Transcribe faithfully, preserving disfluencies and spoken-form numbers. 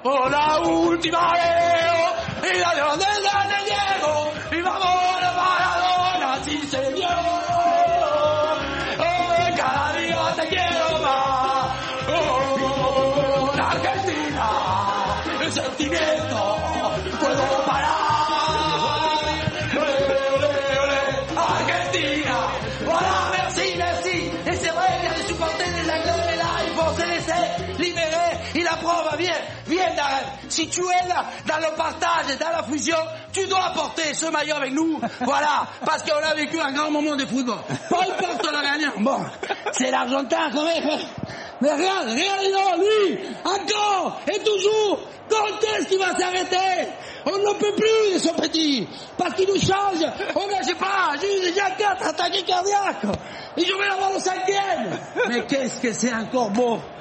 por la última vez, y la de de Diego, y vamos a Maradona, si señor, oh, cada día te quiero más, oh, la Argentina, el sentimiento, puedo parar, ole, ole, ole, Argentina, voilà, merci, merci, et c'est vrai, il y a des supporters de la gueule est là, il faut se laisser libérer, et la preuve, viens, viens Darren, si tu es là, dans le partage et dans la fusion, tu dois porter ce maillot avec nous, voilà, parce qu'on a vécu un grand moment de football, peu importe la gagnant, bon, c'est l'Argentin quand même, mais regarde, regarde, lui, encore, et toujours, quand est-ce qu'il va s'arrêter? On ne peut plus de ce petit, parce qu'il nous change, on ne sait pas, j'ai déjà quatre attaqués cardiaques, et je vais avoir le cinquième, mais qu'est-ce que c'est encore beau.